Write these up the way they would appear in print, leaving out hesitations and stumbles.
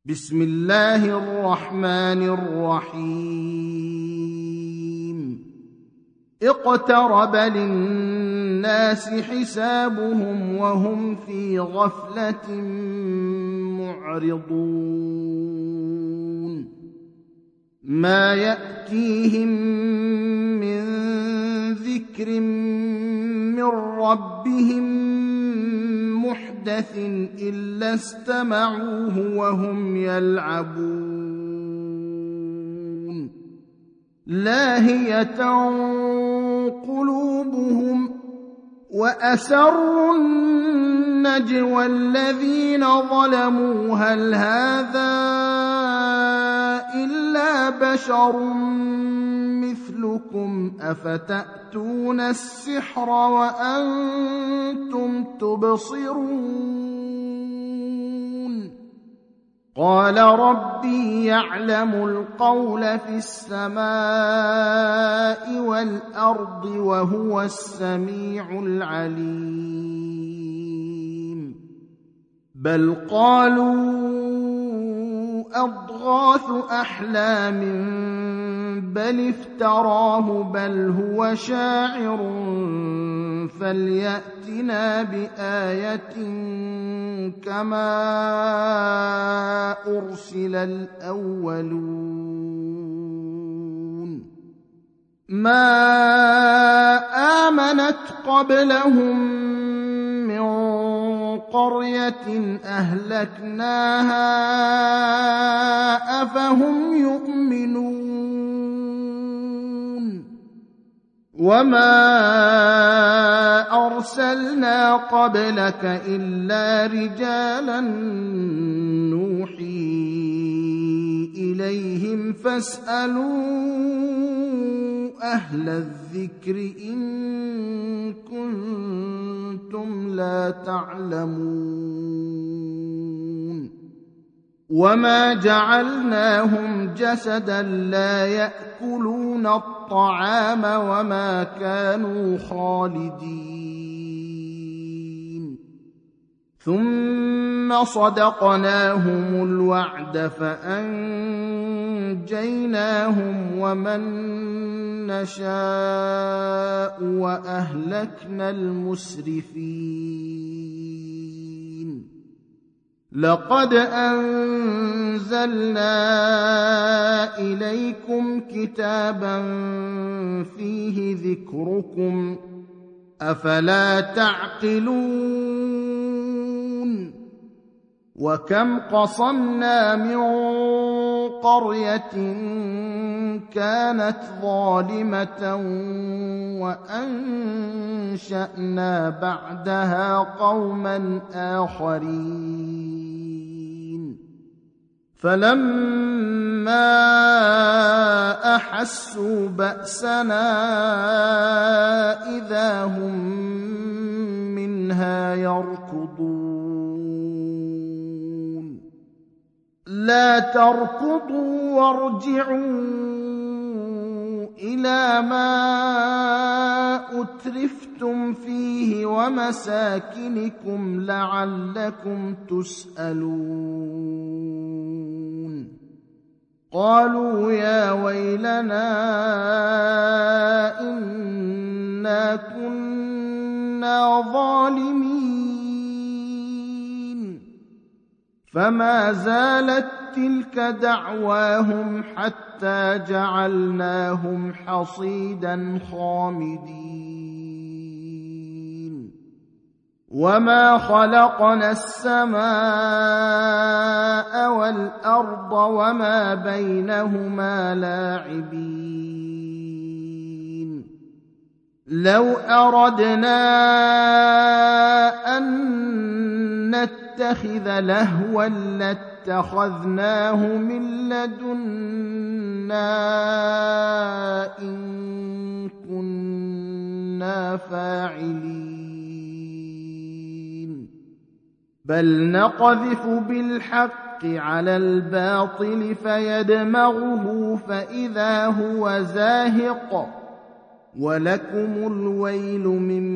بسم الله الرحمن الرحيم اقترب للناس حسابهم وهم في غفلة معرضون ما يأتيهم من ذكر من ربهم محدث إلا استمعوه وهم يلعبون لاهية قلوبهم وأسروا النجوى الذين ظلموا هل هذا إلا بشر مثلكم أفتأتون السحر وأنتم تبصرون قال ربي يعلم القول في السماء والأرض وهو السميع العليم بل قالوا أضغاث أحلام بل افتراه بل هو شاعر فليأتنا بآية كما أرسل الأولون ما آمنت قبلهم من قرية أهلكناها أفهم يؤمنون وما أرسلنا قبلك إلا رجالا نوحي إليهم فاسألوا أهل الذكر إن كنتم لا تعلمون وما جعلناهم جسدا لا يأكلون الطعام وما كانوا خالدين ثم صدقناهم الوعد فأنجيناهم ومن نشاء وأهلكنا المسرفين لقد أنزلنا إليكم كتابا فيه ذكركم أفلا تعقلون وكم قصمنا من قرية كانت ظالمة وأنشأنا بعدها قوما آخرين فلما أحسوا بأسنا إذا هم منها يركضون لا تركضوا وارجعوا إلى ما أترفتم فيه ومساكنكم لعلكم تسألون قالوا يا ويلنا إنا كنا ظالمين فما زالت تلك دعواهم حتى جعلناهم حصيدا خامدين وما خلقنا السماء والأرض وما بينهما لاعبين لو أردنا أن نتخذ لهوا لاتخذناه من لدنا إن كنا فاعلين بل نقذف بالحق على الباطل فيدمغه فإذا هو زاهق ولكم الويل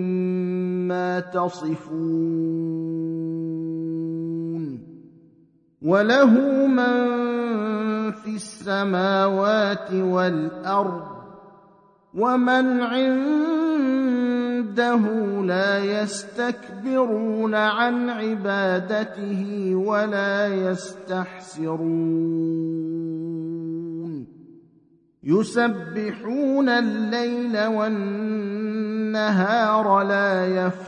مما تصفون وله من في السماوات والأرض ومن عنده لا يستكبرون عن عبادته ولا يستحسرون يسبحون الليل والنهار لا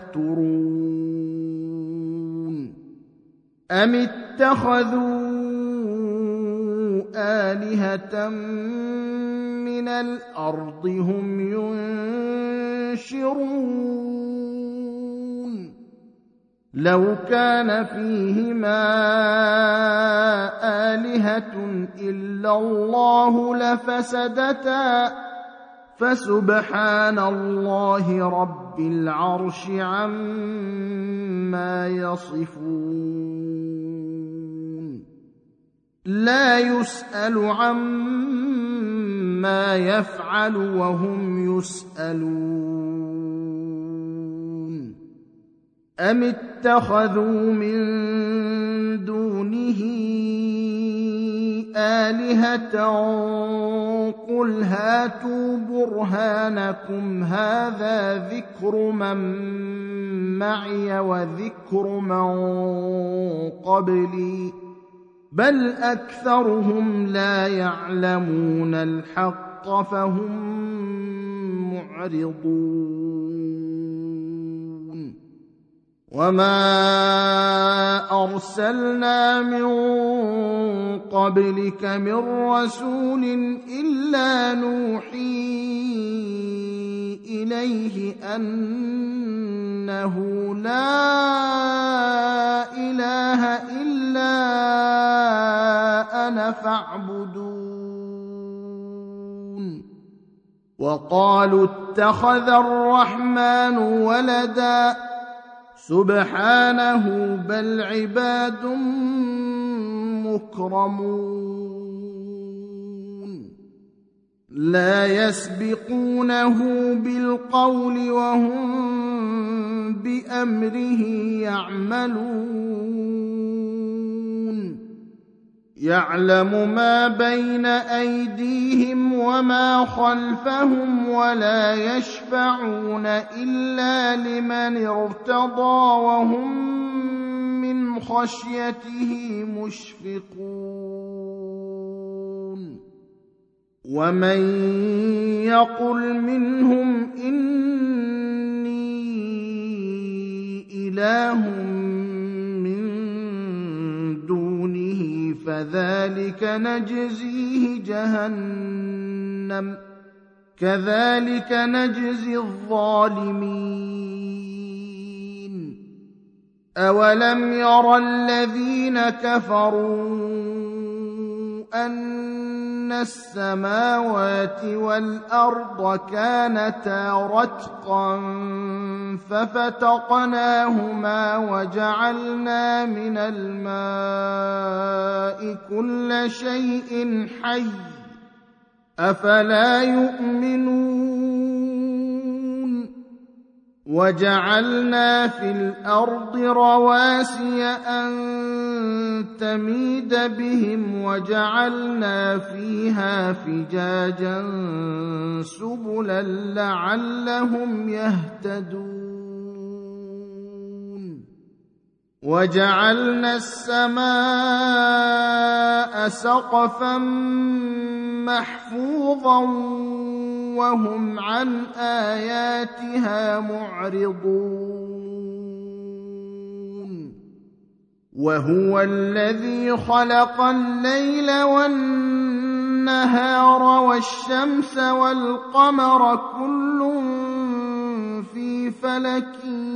يفترون أم اتخذوا آلهة من الأرض هم ينشرون لو كان فيهما آلهة إلا الله لفسدتا فسبحان الله رب العرش عما يصفون لا يسأل عما يفعل وهم يسألون أم اتخذوا من دونه آلهة قل هاتوا برهانكم هذا ذكر من معي وذكر من قبلي بل أكثرهم لا يعلمون الحق فهم معرضون وما أرسلنا من قبلك من رسول إلا نوحي إليه أنه لا إله إلا أنا فاعبدون وقالوا اتخذ الرحمن ولدا سبحانه بل عباد مكرمون لا يسبقونه بالقول وهم بأمره يعملون يعلم ما بين أيديهم وما خلفهم ولا يشفعون إلا لمن ارتضى وهم من خشيته مشفقون ومن يقل منهم إني إله من دونه فذلك نجزيه جهنم كذلك نجزي الظالمين أولم يرى الذين كفروا أن السماوات والأرض كانتا رتقا ففتقناهما وجعلنا من الماء كل شيء حي أفلا يؤمنون وجعلنا في الأرض رواسي أن تميد بهم وجعلنا فيها فجاجا سبلا لعلهم يهتدون وجعلنا السماء سقفا محفوظا وهم عن آياتها معرضون وهو الذي خلق الليل والنهار والشمس والقمر كل في فلك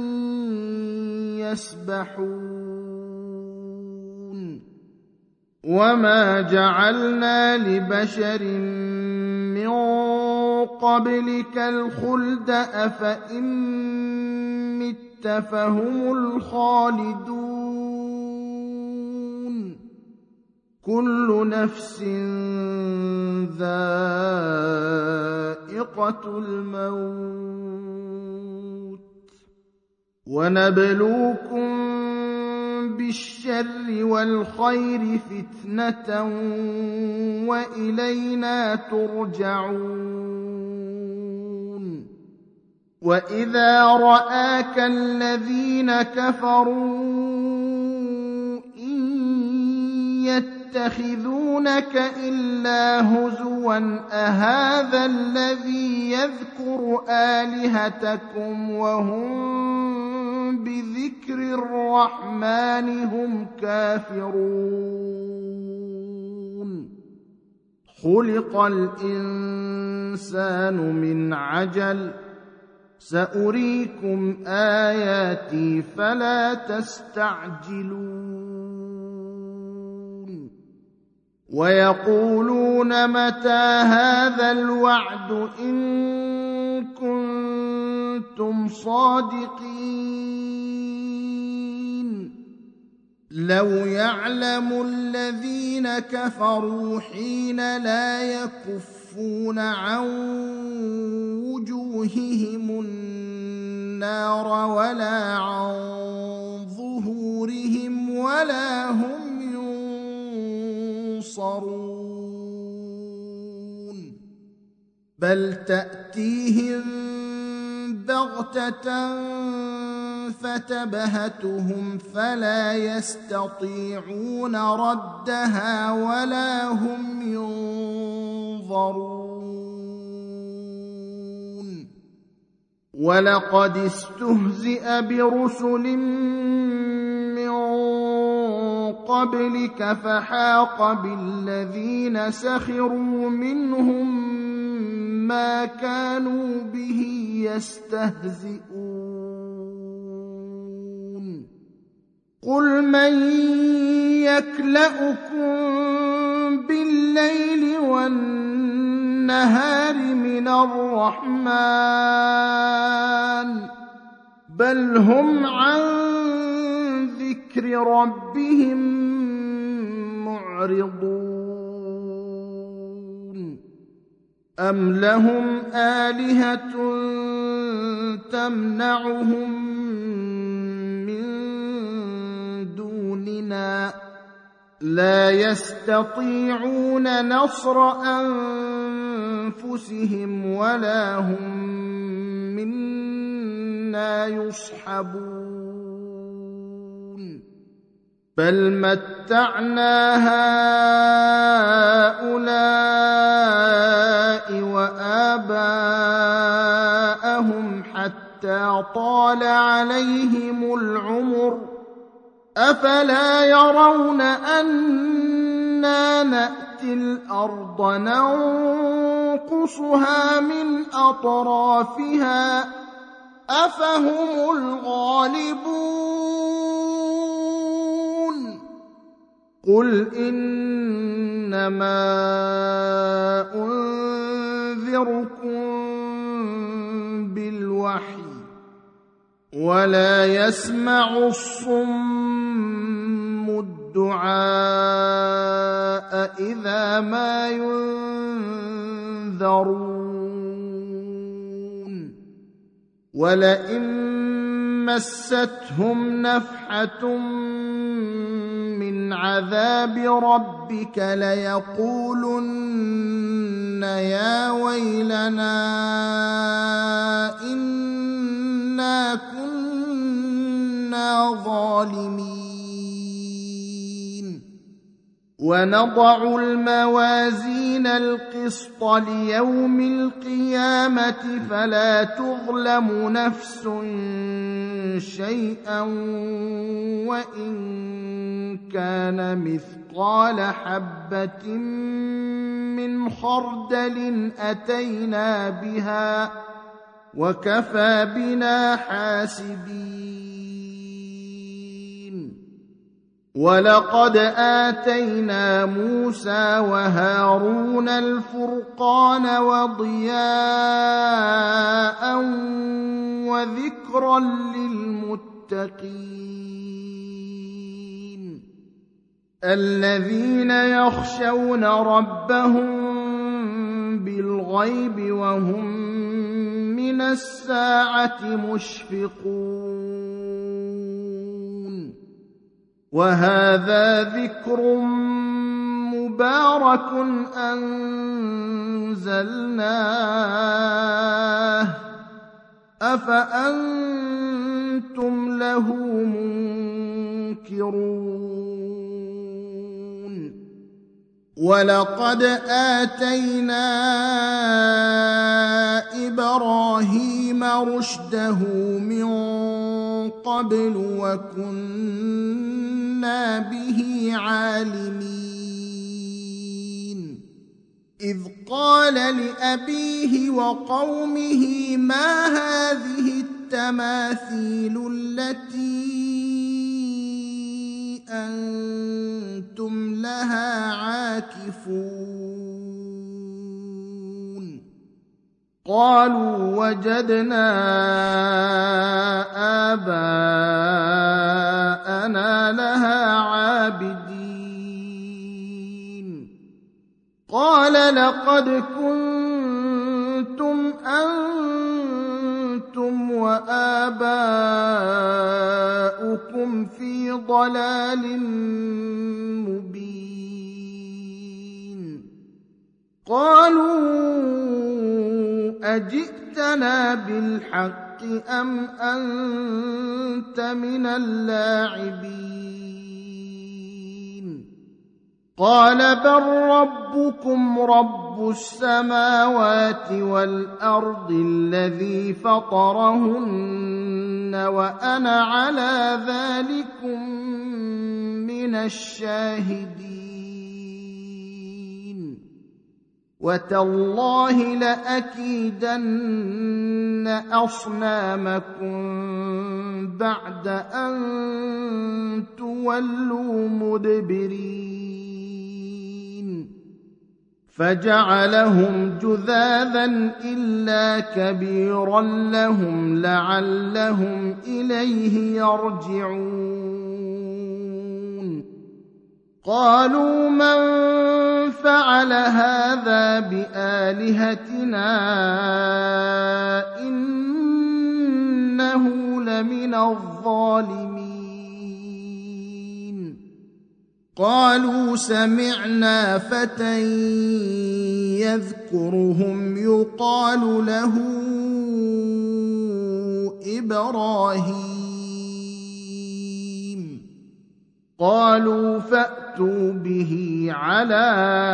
يسبحون وما جعلنا لبشر من قبلك الخلد أفإن مت فهم الخالدون كل نفس ذائقة الموت ونبلوكم بالشر والخير فتنة وإلينا ترجعون وإذا رآك الذين كفروا إن يتخذونك إلا هزوا أهذا الذي يذكر آلهتكم وهم بذكر الرحمن هم كافرون خلق الإنسان من عجل سأريكم آياتي فلا تستعجلون ويقولون متى هذا الوعد إن كنتم صادقين لو يعلم الذين كفروا حين لا يكفون عن وجوههم النار ولا عن ظهورهم ولا هم ينصرون بل تأتيهم بغتة فتبهتهم فلا يستطيعون ردها ولا هم ينظرون ولقد استهزئ برسل من قبلك فحاق بالذين سخروا منهم ما كانوا به يستهزئون قل من يكلؤكم بالليل والنهار من الرحمن بل هم عن ذكر ربهم معرضون أم لهم آلهة تمنعهم من دوننا لا يستطيعون نصر أنفسهم ولا هم منا يصحبون بل متعنا هؤلاء وآباءهم حتى طال عليهم العمر أفلا يرون أنا نأتي الأرض ننقصها من أطرافها أفهم الغالبون قل إنما أنذركم بالوحي ولا يسمع الصم الدعاء إذا ما ينذرون ولئن مستهم نفحة من عذاب ربك ليقولن يا ويلنا إنا كنا ظالمين ونضع الموازين القسط ليوم القيامة فلا تظلم نفس شيئا وإن كان مثقال حبة من خردل أتينا بها وكفى بنا حاسبين ولقد آتينا موسى وهارون الفرقان وضياء وذكرا للمتقين الذين يخشون ربهم بالغيب وهم من الساعة مشفقون وهذا ذكر مبارك أنزلناه أفأنتم له منكرون ولقد آتينا إبراهيم رشده من قبل وكنا به عالمين إذ قال لأبيه وقومه ما هذه التماثيل التي أنتم لها عاكفون قالوا وجدنا آباءنا لها عابدين قال لقد كنتم أنتم وآباؤكم في ضلال مبين قالوا أجئتنا بالحق أم أنت من اللاعبين قال بل ربكم رب السماوات والأرض الذي فطرهن وأنا على ذلكم من الشاهدين وتالله لأكيدن أصنامكم بعد أن تولوا مدبرين فجعلهم جذاذا إلا كبيرا لهم لعلهم إليه يرجعون قالوا من فعل هذا بآلهتنا إنه لمن الظالمين قالوا سمعنا فتى يذكرهم يقال له إبراهيم قالوا فأتوا به على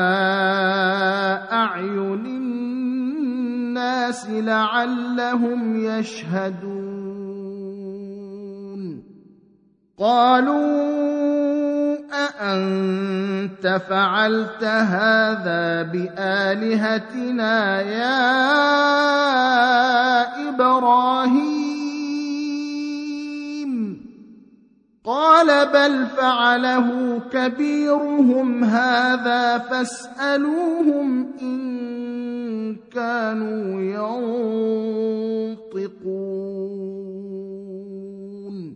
أعين الناس لعلهم يشهدون قالوا أأنت فعلت هذا بآلهتنا يا إبراهيم قال بل فعله كبيرهم هذا فاسألوهم إن كانوا ينطقون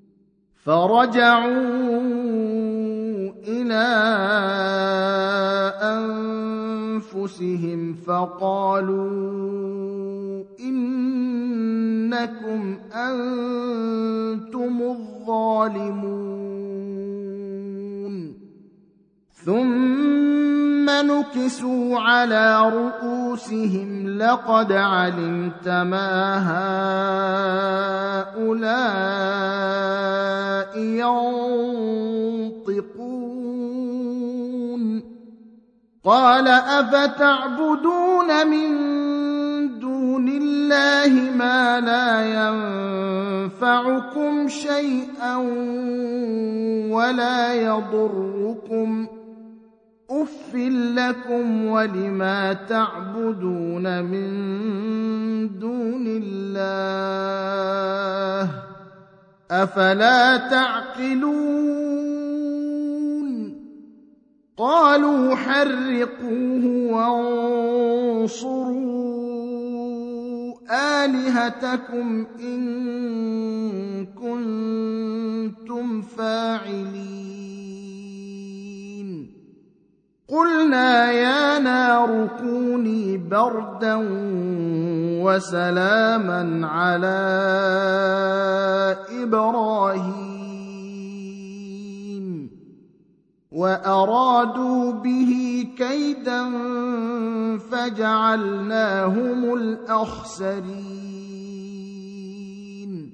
فرجعوا إلى أنفسهم فقالوا إنكم أنتم الظالمون ثم نكسوا على رؤوسهم لقد علمت ما هؤلاء ينطقون قال أفتعبدون من دون الله ما لا ينفعكم شيئا ولا يضركم أف لكم ولما تعبدون من دون الله أفلا تعقلون قالوا حرقوه وانصروا آلهتكم إن كنتم فاعلين قلنا يا نار كوني بردا وسلاما على إبراهيم وأرادوا به كيدا فجعلناهم الأخسرين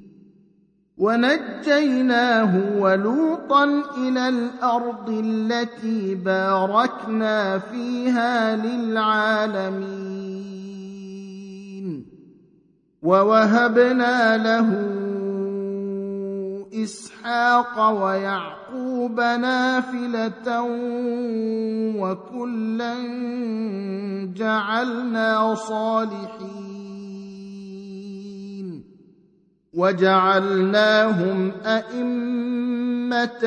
ونجيناه ولوطا إلى الأرض التي باركنا فيها للعالمين ووهبنا له إسحاق ويعقوب نافلة وكلا جعلنا صالحين وجعلناهم أئمة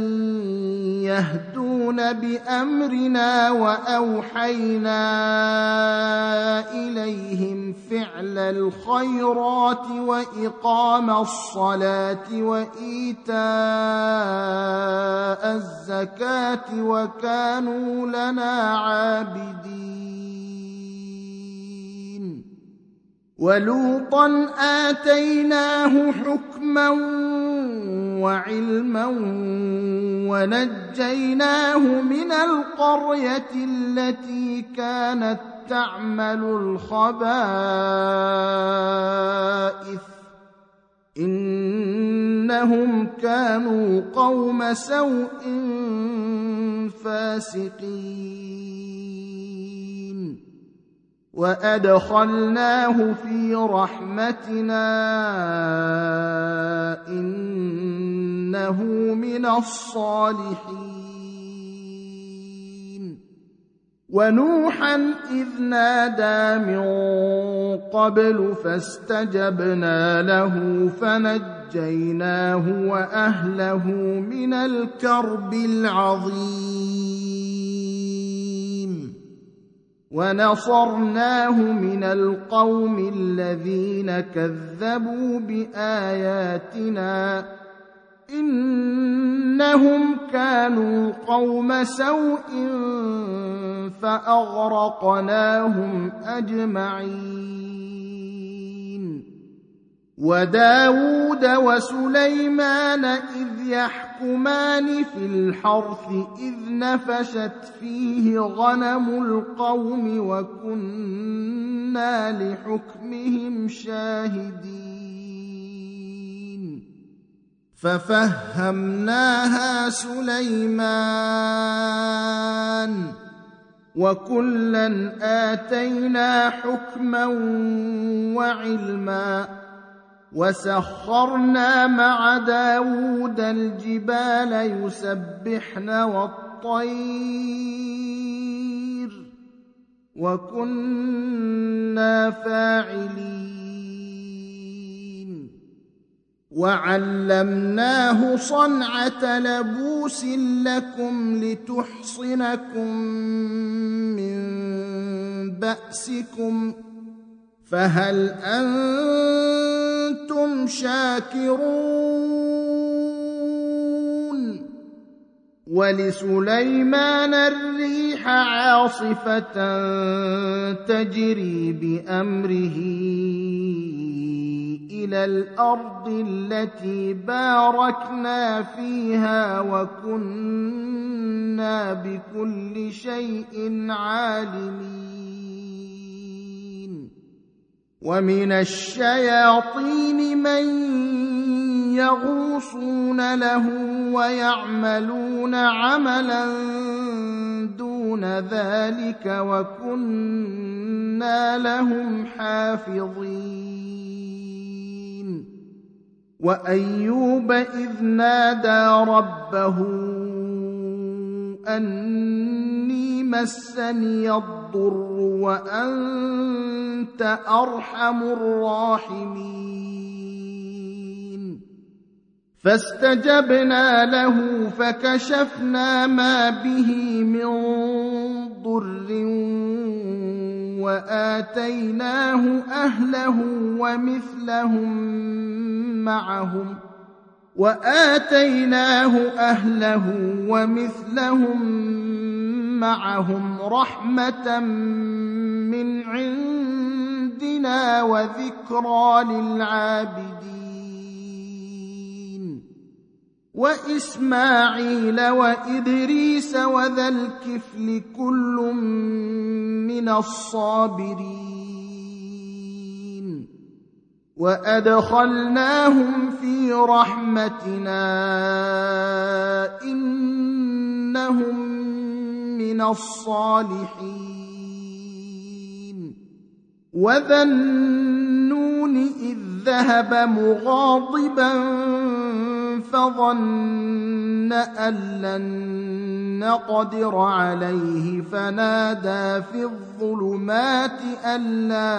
يهدون بأمرنا وأوحينا إليهم فعل الخيرات وإقام الصلاة وإيتاء الزكاة وكانوا لنا عابدين ولوطا آتيناه حكما وعلما ونجيناه من القرية التي كانت تعمل الخبائث إنهم كانوا قوم سوء فاسقين وأدخلناه في رحمتنا إنه من الصالحين ونوحا إذ نادى من قبل فاستجبنا له فنجيناه وأهله من الكرب العظيم ونصرناه من القوم الذين كذبوا بآياتنا إنهم كانوا قوم سوء فأغرقناهم أجمعين وداود وسليمان إذ يحكمان في الحرث إذ نفشت فيه غنم القوم وكنا لحكمهم شاهدين ففهمناها سليمان وكلا آتينا حكما وعلما وسخرنا مع داود الجبال يسبحن والطير وكنا فاعلين وعلمناه صنعة لبوس لكم لتحصنكم من بأسكم فهل أنتم شاكرون ولسليمان الريح عاصفة تجري بأمره إلى الأرض التي باركنا فيها وكنا بكل شيء عالمين ومن الشياطين من يغوصون له ويعملون عملا دون ذلك وكنا لهم حافظين وأيوب إذ نادى ربه أني مسني الضر وأنت أرحم الراحمين فاستجبنا له فكشفنا ما به من ضر وآتيناه أهله ومثلهم معهم رحمة من عندنا وذكرى للعابدين وإسماعيل وإدريس وذا الكفل كل من الصابرين وأدخلناهم في رحمتنا إنهم من الصالحين وذا النون إذ ذهب مغاضبا فظن أن لن نقدر عليه فنادى في الظلمات أن لا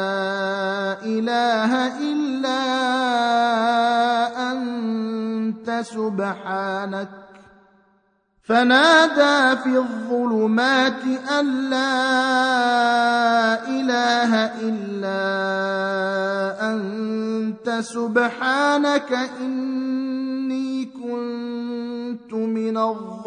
إله إلا أنت سبحانك إني كنت من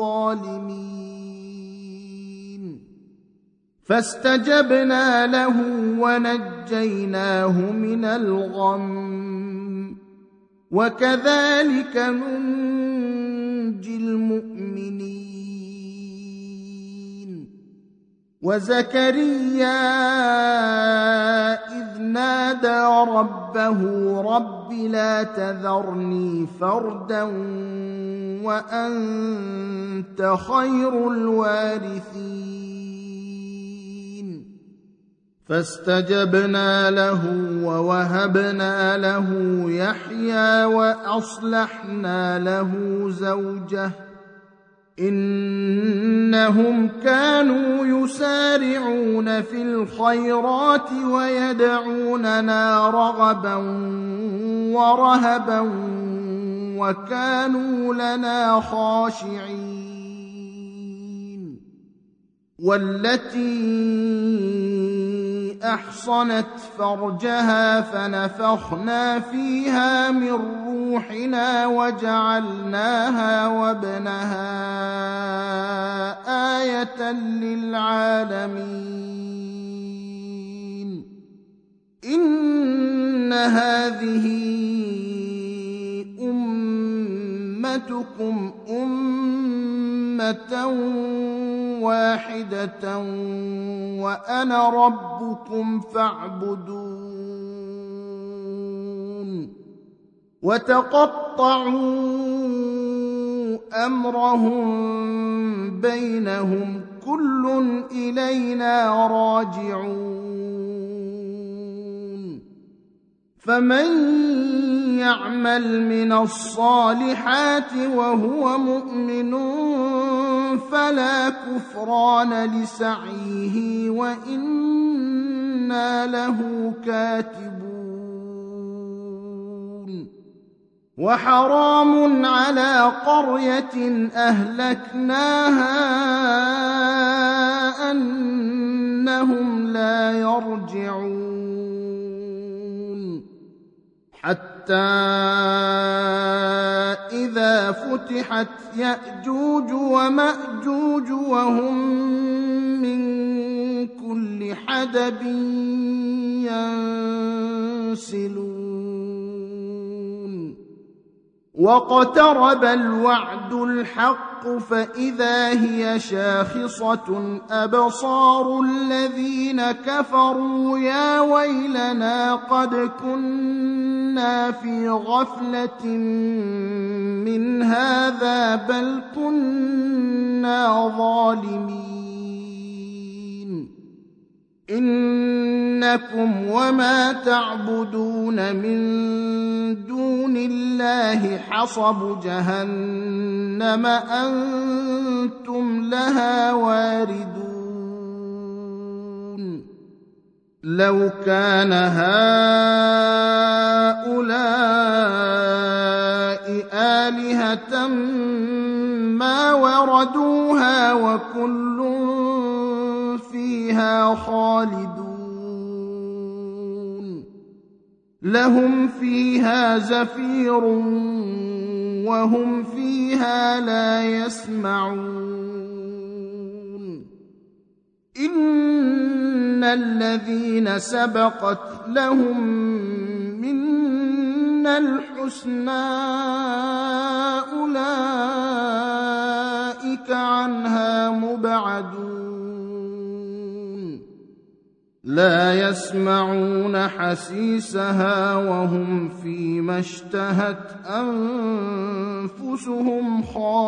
الظالمين فاستجبنا له ونجيناه من الغم وكذلك ننجي المؤمنين وزكريا إذ نادى ربه رب لا تذرني فردا وأنت خير الوارثين فاستجبنا له ووهبنا له يحيى وأصلحنا له زوجه إنهم كانوا يسارعون في الخيرات ويدعوننا رغبا ورهبا وكانوا لنا خاشعين والتي أحصنت فرجها فنفخنا فيها من روحنا وجعلناها وابنها آية للعالمين إن هذه أمتكم أمة واحدة وأنا ربكم فاعبدون وتقطعوا أمرهم بينهم كل إلينا راجعون فمن يعمل من الصالحات وهو مؤمن فلا كفران لسعيه وإنا له كاتبون وحرام على قرية أهلكناها أنهم لا يرجعون حتى إذا فتحت يأجوج ومأجوج وهم من كل حدب ينسلون واقترب الوعد الحق فإذا هي شاخصة أبصار الذين كفروا يا ويلنا قد كنا في غفلة من هذا بل كنا ظالمين إنكم وما تعبدون من دون الله حصب جهنم أنتم لها واردون لو كان هؤلاء آلهة ما وردوها وكل فيها خالدون لهم فيها زفير وهم فيها لا يسمعون إن الذين سبقت لهم منا الحسنى الحسنى أولئك عنها مبعدون لا يسمعون حسيسها وهم فيما اشتهت أنفسهم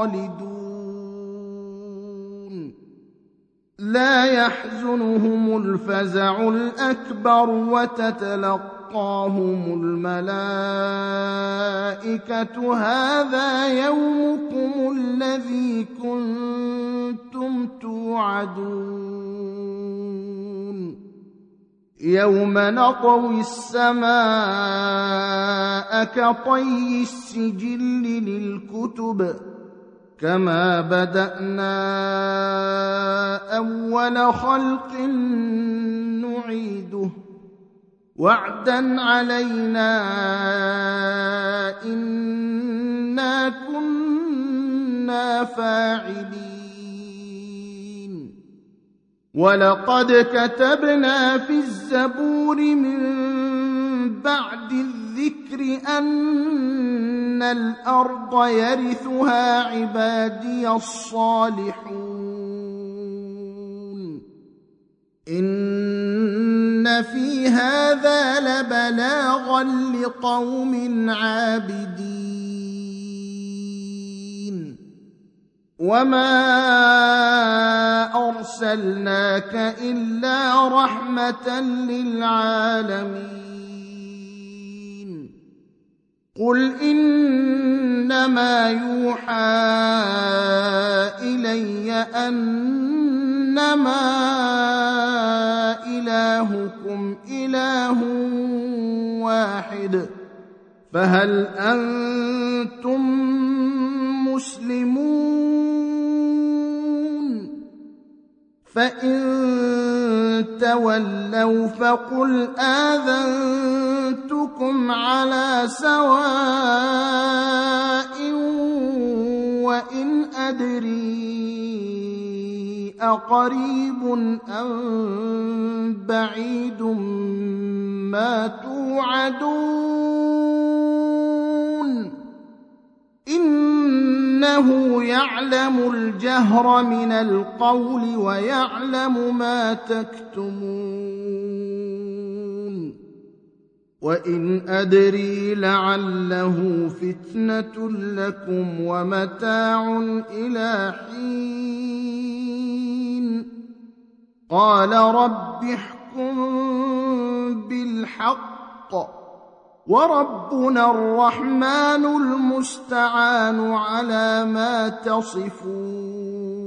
خالدون لا يحزنهم الفزع الأكبر وتتلقاهم الملائكة هذا يومكم الذي كنتم توعدون يوم نطوي السماء كطي السجل للكتب كما بدأنا أول خلق نعيده وعدا علينا إنا كنا فاعلين ولقد كتبنا في الزبور من بعد الذكر أن الأرض يرثها عبادي الصالحون إن في هذا لبلاغا لقوم عابدين وما أرسلناك إلا رحمة للعالمين قل إنما يوحى إلي أنما إلهكم إله واحد فهل أنتم مسلمون فإن تولوا فقل آذنتكم على سواء وإن أدري أقريب أم بعيد ما توعدون إنه يعلم الجهر من القول ويعلم ما تكتمون وإن أدري لعله فتنة لكم ومتاع إلى حين قال رب احكم بالحق وربنا الرحمن المستعان على ما تصفون